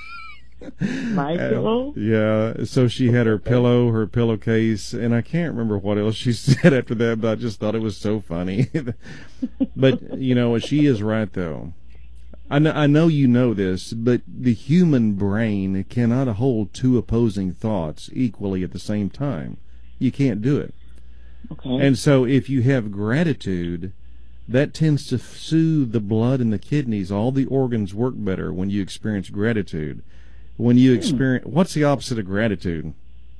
My pillow? Uh, yeah, so she had her pillow, her pillowcase, and I can't remember what else she said after that, but I just thought it was so funny. But, you know, she is right, though. I know, I know you know this, but the human brain cannot hold two opposing thoughts equally at the same time. You can't do it. Okay. And so if you have gratitude, that tends to soothe the blood and the kidneys. All the organs work better when you experience gratitude. When you experience, what's the opposite of gratitude?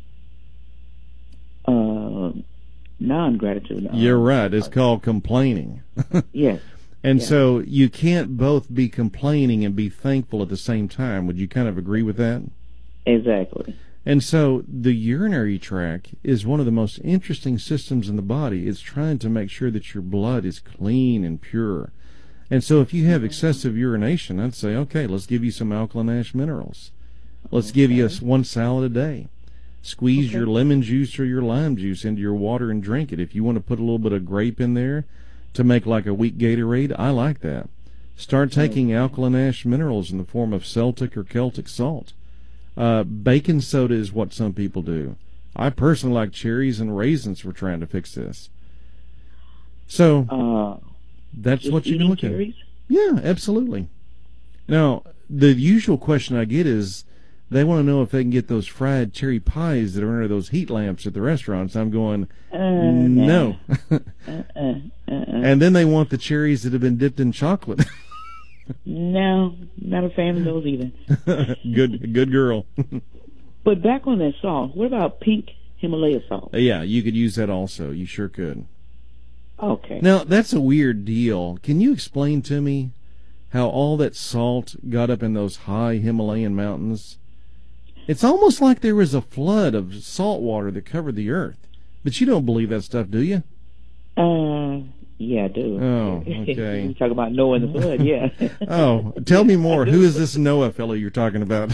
Uh, non-gratitude. You're right. It's called complaining. Yes. And yes. so you can't both be complaining and be thankful at the same time. Would you kind of agree with that? Exactly. And so the urinary tract is one of the most interesting systems in the body. It's trying to make sure that your blood is clean and pure. And so if you have excessive urination, I'd say, okay, let's give you some alkaline ash minerals. Let's Okay. give you a, one salad a day. Squeeze Okay. your lemon juice or your lime juice into your water and drink it. If you want to put a little bit of grape in there to make like a weak Gatorade, I like that. Start taking alkaline ash minerals in the form of Celtic or Celtic salt. Uh, baking soda is what some people do. I personally like cherries and raisins for trying to fix this. So Uh, that's just what you can eating look at. cherries? Yeah, absolutely. Now, the usual question I get is they want to know if they can get those fried cherry pies that are under those heat lamps at the restaurants. I'm going, Uh, no. Uh, uh, uh, uh. And then they want the cherries that have been dipped in chocolate. No, not a fan of those either. good, good girl. But back on that salt, what about pink Himalaya salt? Yeah, you could use that also. You sure could. Okay. Now, that's a weird deal. Can you explain to me how all that salt got up in those high Himalayan mountains? It's almost like there was a flood of salt water that covered the earth. But you don't believe that stuff, do you? Uh, yeah, I do. Oh, okay. You talk about Noah and the flood, yeah. Oh, tell me more. Who is this Noah fellow you're talking about?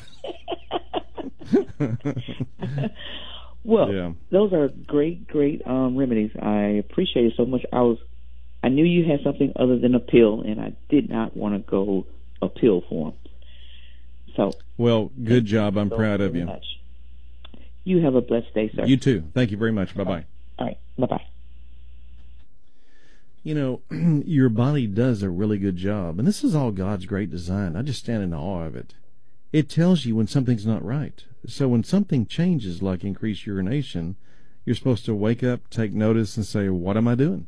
Well, Yeah. those are great, great um, remedies. I appreciate it so much. I was, I knew you had something other than a pill, and I did not want to go a pill form. So, Well, good job. I'm so proud of very you. much. You have a blessed day, sir. You too. Thank you very much. Bye-bye. All right. Bye-bye. You know, your body does a really good job, and this is all God's great design. I just stand in awe of it. It tells you when something's not right. So when something changes, like increased urination, you're supposed to wake up, take notice, and say, what am I doing?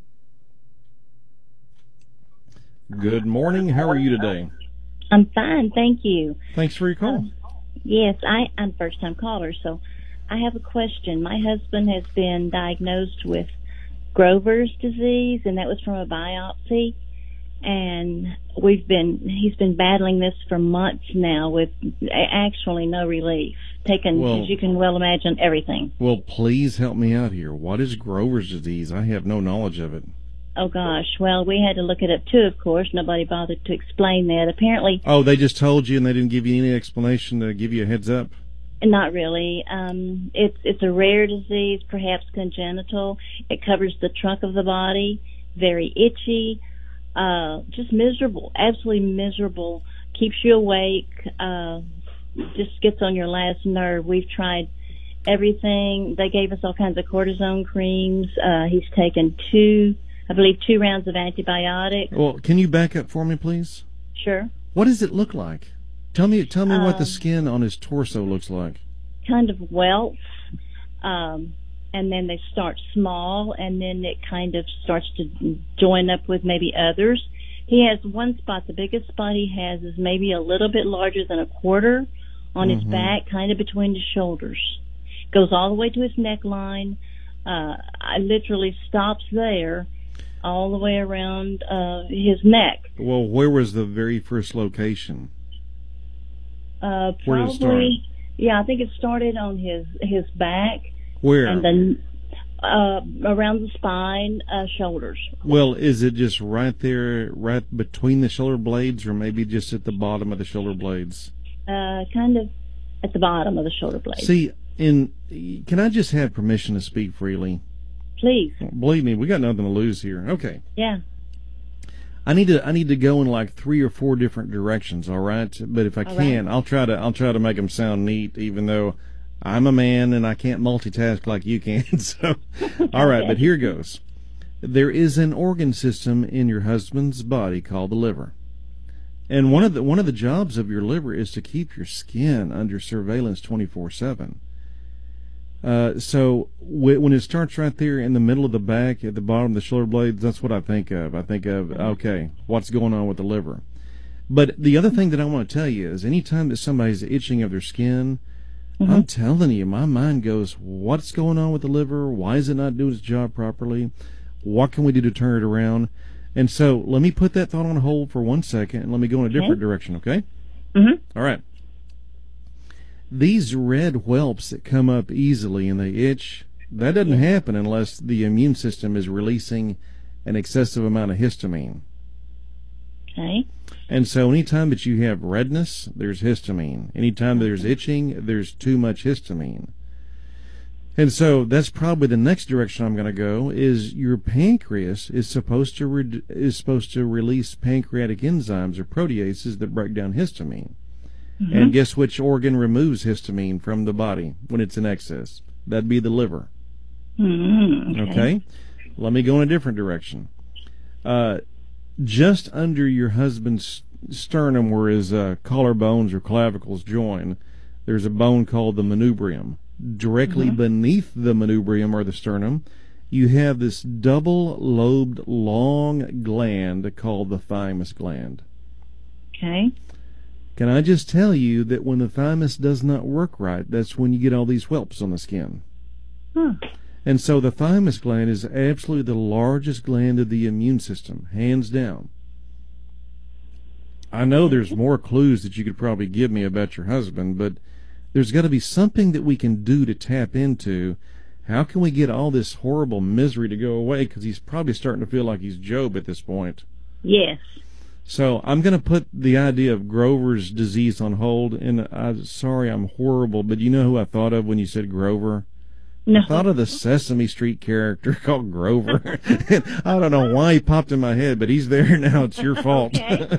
Good morning. How are you today? I'm fine, thank you. Thanks for your call. Um, yes, I, I'm a first-time caller, so I have a question. My husband has been diagnosed with Grover's disease, and that was from a biopsy. And we've been, he's been battling this for months now with actually no relief. Taken, Well- as you can well imagine, everything. Well, please help me out here. What is Grover's disease? I have no knowledge of it. Oh gosh, well, we had to look it up too, of course. Nobody bothered to explain that. Apparently, Oh, they just told you and they didn't give you any explanation to give you a heads up? not really. Um, it's it's a rare disease, perhaps congenital. It covers the trunk of the body, very itchy, uh, just miserable, absolutely miserable. Keeps you awake, uh, just gets on your last nerve. We've tried everything. They gave us all kinds of cortisone creams. Uh, he's taken two, I believe, two rounds of antibiotics. Well, can you back up for me, please? Sure. What does it look like? Tell me, tell me what the Um, skin on his torso looks like. Kind of welts, um, and then they start small, and then it kind of starts to join up with maybe others. He has one spot. The biggest spot he has is maybe a little bit larger than a quarter on his Mhm. back, kind of between the shoulders. Goes all the way to his neckline. Uh, I literally stops there, all the way around uh, his neck. Well, where was the very first location? Uh, Where did it start? probably, yeah, I think it started on his his back. Where? And then uh, around the spine, uh, shoulders. Well, is it just right there, right between the shoulder blades, or maybe just at the bottom of the shoulder blades? Uh, kind of at the bottom of the shoulder blade. See, in can I just have permission to speak freely? Please. Believe me, we got nothing to lose here. Okay. Yeah. I need to I need to go in like three or four different directions, all right? But if I All can, right. I'll try to I'll try to make them sound neat, even though I'm a man and I can't multitask like you can. So, all right, but here goes. There is an organ system in your husband's body called the liver, and one of the one of the jobs of your liver is to keep your skin under surveillance twenty-four seven. Uh, so w- when it starts right there in the middle of the back, at the bottom of the shoulder blades, that's what I think of. I think of, okay, what's going on with the liver? But the other thing that I want to tell you is anytime that somebody's itching of their skin, mm-hmm. I'm telling you, my mind goes, what's going on with the liver? Why is it not doing its job properly? What can we do to turn it around? And so let me put that thought on hold for one second, and let me go in a different okay. direction, okay? Mm-hmm. All right. These red whelps that come up easily and they itch, that doesn't happen unless the immune system is releasing an excessive amount of histamine. Okay. And so anytime that you have redness, there's histamine. Anytime there's itching, there's too much histamine. And so that's probably the next direction I'm going to go, is your pancreas is supposed to re- is supposed to release pancreatic enzymes or proteases that break down histamine. Mm-hmm. And guess which organ removes histamine from the body when it's in excess? That'd be the liver. Mm-hmm. Okay. okay? Let me go in a different direction. Uh, just under your husband's sternum, where his uh, collarbones or clavicles join, there's a bone called the manubrium. Directly mm-hmm. beneath the manubrium or the sternum, you have this double-lobed long gland called the thymus gland. Okay. Can I just tell you that when the thymus does not work right, that's when you get all these whelps on the skin. Huh. And so the thymus gland is absolutely the largest gland of the immune system, hands down. I know there's more clues that you could probably give me about your husband, but there's got to be something that we can do to tap into. How can we get all this horrible misery to go away? Because he's probably starting to feel like he's Job at this point. Yes. So I'm going to put the idea of Grover's disease on hold. And I'm sorry, I'm horrible, but you know who I thought of when you said Grover? No. I thought of the Sesame Street character called Grover. And I don't know why he popped in my head, but he's there now. It's your fault.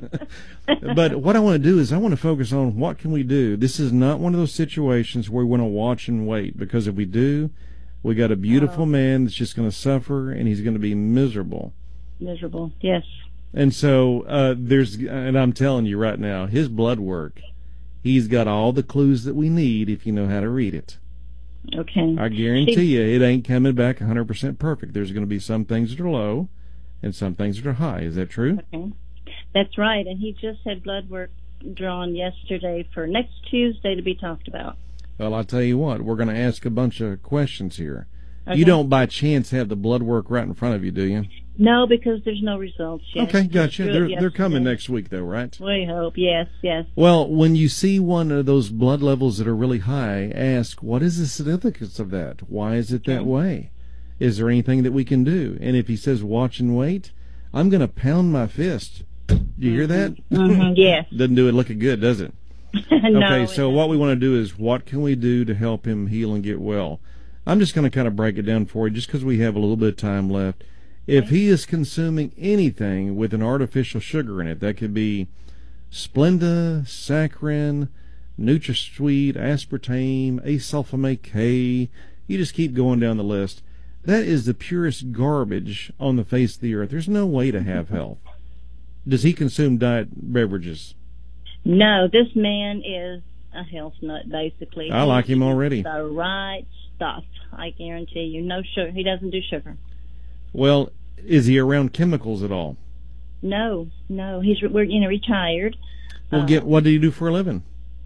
But what I want to do is I want to focus on what can we do. This is not one of those situations where we want to watch and wait, because if we do, we got a beautiful oh. man that's just going to suffer, and he's going to be miserable. Miserable, yes. And so uh, there's, and I'm telling you right now, his blood work, he's got all the clues that we need if you know how to read it. Okay. I guarantee you it ain't coming back one hundred percent perfect. There's going to be some things that are low and some things that are high. Is that true? Okay. That's right. And he just had blood work drawn yesterday for next Tuesday to be talked about. Well, I'll tell you what, we're going to ask a bunch of questions here. Okay. You don't by chance have the blood work right in front of you, do you? No, because there's no results yet. Okay, gotcha. They're, they're coming next week, though, right? We hope, yes, yes. Well, when you see one of those blood levels that are really high, ask, what is the significance of that? Why is it that Okay. way? Is there anything that we can do? And if he says watch and wait, I'm going to pound my fist. Do you hear that? Mm-hmm, yes. Doesn't do it looking good, does it? No, okay, so it what we want to do is what can we do to help him heal and get well? I'm just going to kind of break it down for you just because we have a little bit of time left. If he is consuming anything with an artificial sugar in it, that could be Splenda, saccharin, NutraSweet, aspartame, asulfame K, you just keep going down the list. That is the purest garbage on the face of the earth. There's no way to have health. Does he consume diet beverages? No, this man is a health nut, basically. I like him already. The right stuff, I guarantee you. No sugar. He doesn't do sugar. Well, is he around chemicals at all? No, no. He's we're you know retired. Well, uh, get what do you do for a living?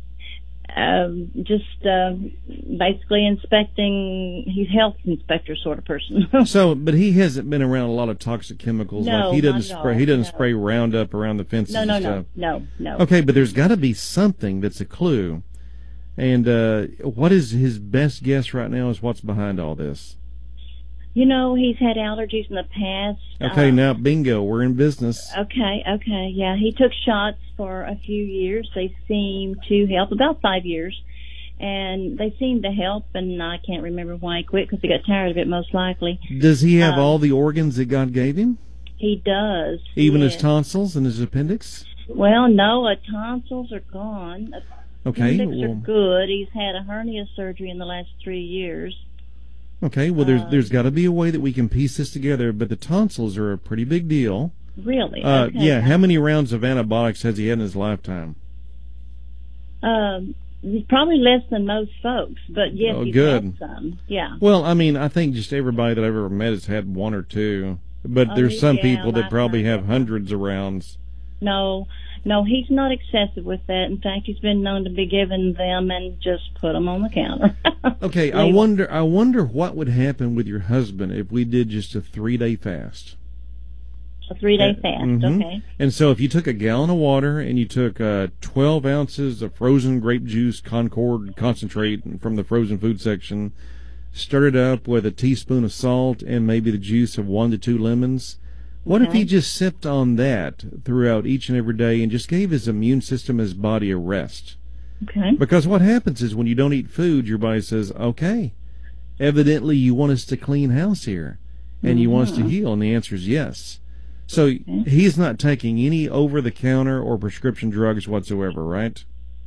Um, just uh, basically inspecting. He's a health inspector sort of person. So, but he hasn't been around a lot of toxic chemicals. No, like he doesn't not at spray. all. He doesn't No. spray Roundup around the fences. no, no, and no, stuff. no, no. Okay, but there's got to be something that's a clue. And uh, what is his best guess right now is what's behind all this? You know, he's had allergies in the past. Okay, uh, now bingo, we're in business. Okay, okay, yeah. He took shots for a few years. They seem to help, about five years. And they seem to help, and I can't remember why he quit, because he got tired of it, most likely. Does he have um, all the organs that God gave him? He does. Even yes. his tonsils and his appendix? Well, no, uh, tonsils are gone. Okay. Appendix Well, are good. He's had a hernia surgery in the last three years. okay, well, there's, Uh, there's got to be a way that we can piece this together, but the tonsils are a pretty big deal. Really? Uh, okay. yeah, how many rounds of antibiotics has he had in his lifetime? Um, Probably less than most folks, but yes, Oh, he's good. had some. Yeah. Well, I mean, I think just everybody that I've ever met has had one or two, but Oh, there's some yeah, people that my probably friend. have hundreds of rounds. No, no, he's not excessive with that. In fact, he's been known to be given them and just put them on the counter. Okay, I Legal. wonder. I wonder what would happen with your husband if we did just a three-day fast. A three-day Uh, fast, mhm. okay. And so, if you took a gallon of water and you took uh, twelve ounces of frozen grape juice, Concord concentrate from the frozen food section, stirred it up with a teaspoon of salt and maybe the juice of one to two lemons. What if Okay. he just sipped on that throughout each and every day and just gave his immune system, his body, a rest? Okay. Because what happens is when you don't eat food, your body says, okay, evidently you want us to clean house here and you want us to Mhm. heal. And the answer is yes. So he's not taking any over-the-counter or prescription drugs whatsoever, right?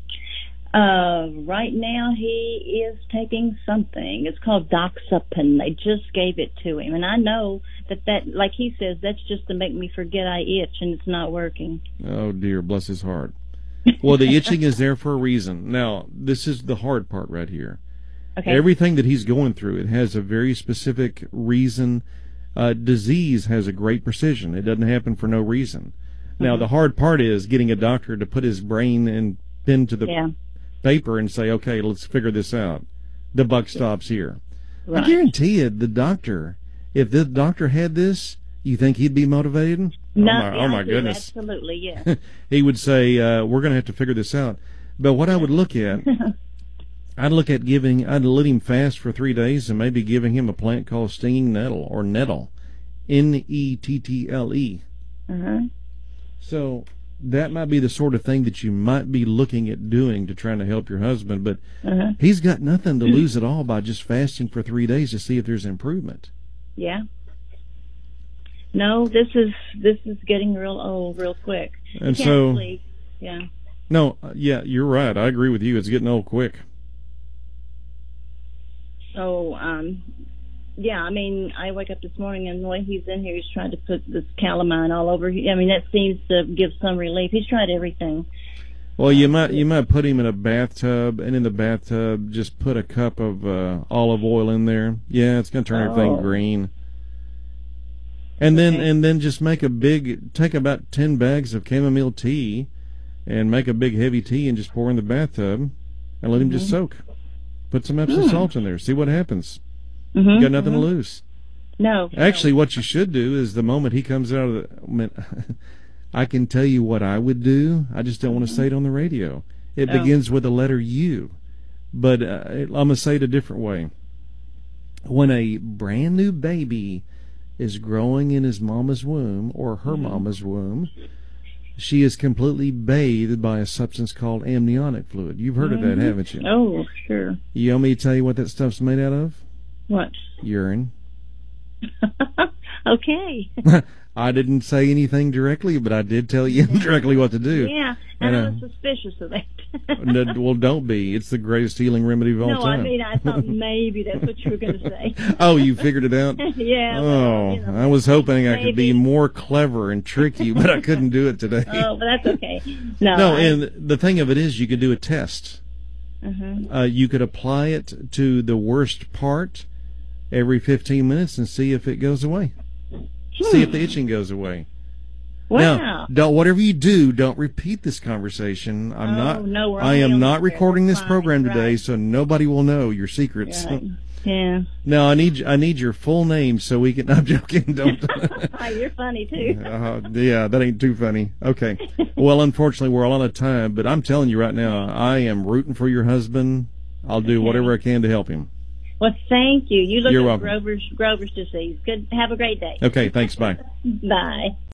Uh, right now he is taking something. It's called Doxepin. They just gave it to him. And I know that that, like he says, that's just to make me forget I itch, and it's not working. Oh, dear, bless his heart. Well, the itching is there for a reason. Now, this is the hard part right here. Okay. Everything that he's going through, it has a very specific reason. Uh, disease has a great precision. It doesn't happen for no reason. Now, Mm-hmm. the hard part is getting a doctor to put his brain and pen to the Yeah. paper and say, okay, let's figure this out. The buck stops here. Right. I guarantee you, the doctor, if the doctor had this, you think he'd be motivated? No, oh, my, yeah, oh my I do, goodness. Absolutely, yes. He would say, uh, we're going to have to figure this out. But what I would look at, I'd look at giving, I'd let him fast for three days and maybe giving him a plant called stinging nettle or nettle. N E T T L E. Uh-huh. So that might be the sort of thing that you might be looking at doing to try to help your husband. But Uh-huh. he's got nothing to lose at all by just fasting for three days to see if there's improvement. Yeah. No, this is this is getting real old real quick. And Can't so, sleep. Yeah. no, uh, yeah, you're right. I agree with you. It's getting old quick. So, um, yeah, I mean, I wake up this morning and the way he's in here, he's trying to put this calamine all over. I mean, that seems to give some relief. He's tried everything. Well, you might you might put him in a bathtub, and in the bathtub, just put a cup of uh, olive oil in there. Yeah, it's going to turn everything Oh. green. And then Okay. and then just make a big, take about ten bags of chamomile tea, and make a big heavy tea and just pour in the bathtub, and let him just soak. Put some Epsom Mm. salt in there. See what happens. Mm-hmm, You got nothing to lose. No. Actually, what you should do is the moment he comes out of the, I, mean, I can tell you what I would do. I just don't want to say it on the radio. It Oh. begins with the letter U, but uh, I'm gonna say it a different way. When a brand new baby is growing in his mama's womb or her mama's womb, she is completely bathed by a substance called amniotic fluid. You've heard of that, haven't you? Oh, sure. You want me to tell you what that stuff's made out of? What? Urine. Okay. I didn't say anything directly, but I did tell you directly what to do. Yeah, and And, I uh, was suspicious of that. No, well, don't be. It's the greatest healing remedy of all No, time. I mean, I thought maybe that's what you were going to say. Oh, you figured it out? Yeah. Oh, well, you know, I was hoping I could be maybe. more clever and tricky, but I couldn't do it today. Oh, but that's okay. No. No, I, and the thing of it is you could do a test. uh-huh. Uh, you could apply it to the worst part every fifteen minutes and see if it goes away. See if the itching goes away. Wow. Now, don't, whatever you do, don't repeat this conversation. I'm Oh, not. no, we're I only am on not the air. recording this Fine, program today, right. so nobody will know your secrets. Right. Yeah. Now, I need I need your full name so we can. I'm joking. Don't. Oh, you're funny, too. uh, yeah, that ain't too funny. Okay. Well, unfortunately, we're all out of time, but I'm telling you right now, I am rooting for your husband. I'll do Okay. whatever I can to help him. Well, thank you. You look You're at welcome. Grover's, Grover's disease. Good. Have a great day. Okay. Thanks. Bye. Bye.